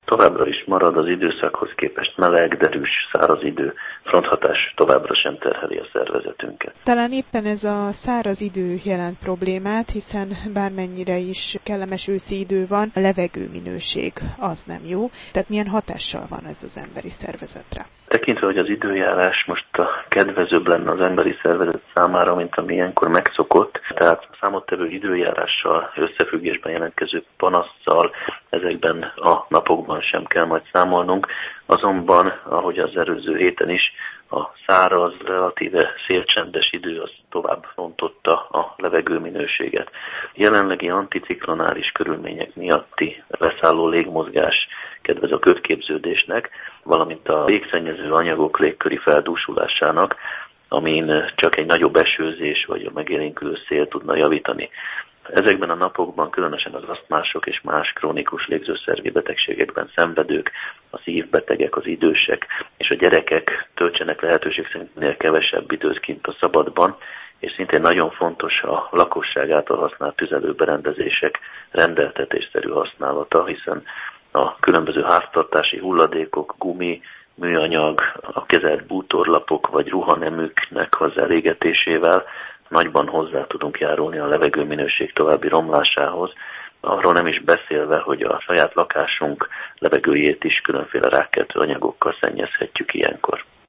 Továbbra is marad az időszakhoz képest meleg, derűs, száraz idő, fronthatás továbbra sem terheli a szervezetünket. Talán éppen ez a száraz idő jelent problémát, hiszen bármennyire is kellemes őszi idő van, a levegőminőség az nem jó. Tehát milyen hatással van ez az emberi szervezetre? Tekintve, hogy az időjárás most kedvezőbb lenne az emberi szervezet számára, mint ami ilyenkor megszokott, tehát számottevő időjárással összefüggésben jelentkező panasszal ezekben a napokban sem kell majd számolnunk, azonban, ahogy az előző héten is, a száraz, relatíve szélcsendes idő az tovább rontotta a levegőminőséget. Jelenlegi anticiklonális körülmények miatti leszálló légmozgás kedvez a ködképződésnek, valamint a légszennyező anyagok légköri feldúsulásának, amin csak egy nagyobb esőzés vagy a megélénkülő szél tudna javítani. Ezekben a napokban különösen az asztmások és más krónikus légzőszervi betegségekben szenvedők, a szívbetegek, az idősek és a gyerekek töltsenek lehetőség szerint kevesebb időt kint a szabadban, és szintén nagyon fontos a lakosság által használt tüzelőberendezések rendeltetésszerű használata, hiszen a különböző háztartási hulladékok, gumi, műanyag, a kezelt bútorlapok vagy ruhaneműknek az elégetésével nagyban hozzá tudunk járulni a levegőminőség további romlásához, arról nem is beszélve, hogy a saját lakásunk levegőjét is különféle rákkeltő anyagokkal szennyezhetjük ilyenkor.